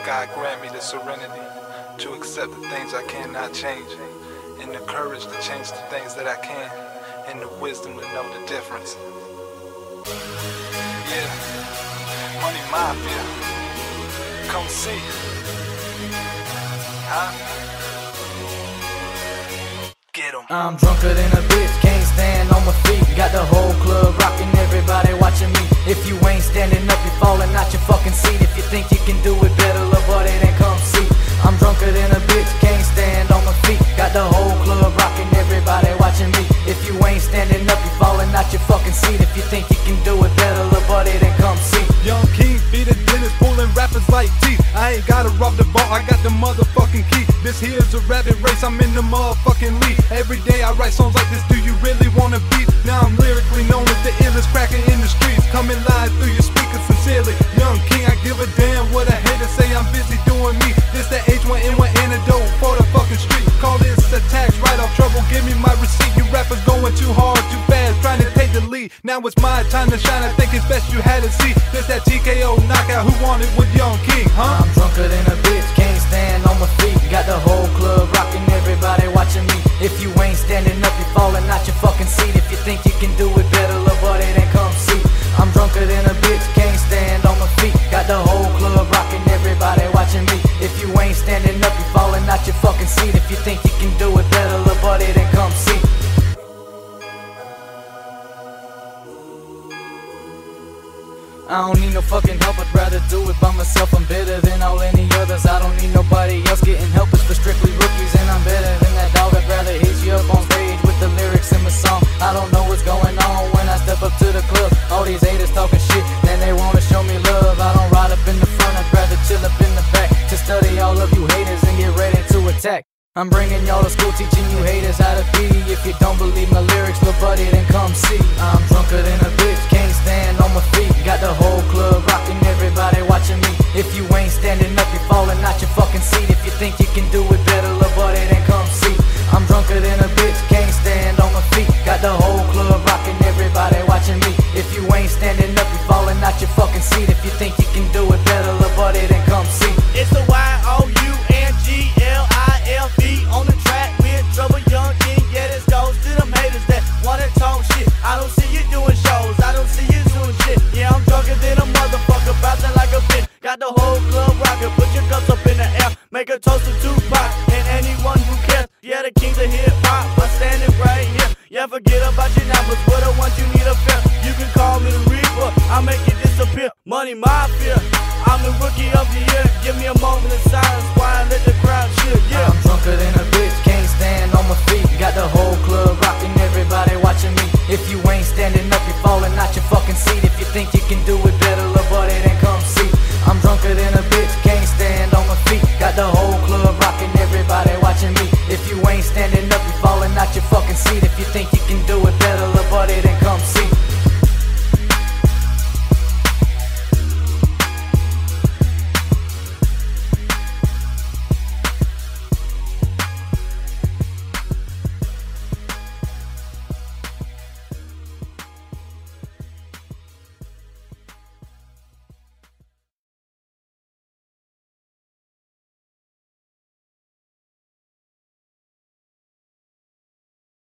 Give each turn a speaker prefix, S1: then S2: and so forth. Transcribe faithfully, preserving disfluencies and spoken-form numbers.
S1: God grant me the serenity to accept the things I cannot change, and the courage to change the things that I can, and the wisdom to know the difference. Yeah, Money Mafia, come see. Huh? Get 'em.
S2: I'm drunker than a bitch, can't stand on my feet. Got the whole club rocking, everybody watching me. If you ain't standing up, you're falling out your fucking seat. If you think you can do it better, little buddy, then come see. I'm drunker than a bitch, can't stand on my feet. Got the whole club rocking, everybody watching me. If you ain't standing up, you're falling out your fucking seat. If you think you can do it better, little buddy, then come see.
S3: Young King, be the dentist, pulling rappers like teeth. I ain't gotta rob the bar, I got the motherfucking key. This here's a rabbit race, I'm in the motherfucking lead. Every day I write songs like this, do you really wanna beat? Now I'm lyrically known as the illest cracker in the streets. Coming live through your speakers sincerely. Young King, I give a damn what a hater say, I'm busy doing me. This the H one N one antidote for the fucking street. Call this a tax write-off, trouble, give me my receipt. You rappers going too hard, too fast, trying to take the lead. Now it's my time to shine, I think it's best you had a seat. This that T K O knockout, who wanted with Young King, huh?
S2: I'm drunker than a bitch, can't stand on my feet. Got the whole club rocking, everybody watching me. If you ain't standing up, you're falling out your fucking seat. If you think you can do it better, little buddy, then come see. I'm drunker than a bitch, can't stand on my feet. Got the whole club rocking, everybody watching me. If you ain't standing up, you're falling out your fucking seat. If you think you can do it better, little buddy, then come see. I don't need no fucking help, I'd rather do it by myself. I'm better than all any others, I don't need nobody else. Getting help is for strictly rookies, and I'm better than that dog. I'd rather hit you up on stage with the lyrics in my song. I don't know what's going on when I step up to the club. All these haters talking shit, then they wanna show me love. I don't ride up in the front, I'd rather chill up in the back to study all of you haters and get ready to attack. I'm bringing y'all to school, teaching you haters how to be. If you don't believe my lyrics, little buddy, then come see. I'm drunker than a bitch, can't stand on my feet. Got the whole club rocking, everybody watching me. If you ain't standing up, you're falling out your fucking seat. If you think you can do it better, little buddy, then come see. I'm drunker than a bitch, can't stand on my feet. Got the whole club rocking, everybody watching me. If you ain't standing up, you're falling out your fucking seat. If you think you can do it better, little buddy, then come see.
S4: It's the Y O U N G L I F E on the track with Trouble Young King. Yeah, this goes to them haters that wanna talk shit. I don't see you doing shows, I don't see you doing shit. Yeah, I'm drunker than a motherfucker, bouncing like a bitch. Got the whole club rocking, put your cups up in the air. Make a toast to Tupac and anyone who cares. Yeah, the kings of hip hop, I'm standing right here. Yeah, forget about your numbers, but I want you need a fair. You can call me the Reaper, I'll make it disappear. Money Mafia, I'm the rookie of the year. Give me a moment of silence while I let the crowd cheer. Yeah,
S2: I'm drunker than a bitch, can't stand on my feet. Got the whole club rocking, everybody watching me. If you ain't standing up, you're falling out your fucking seat. If you think you can do it better, look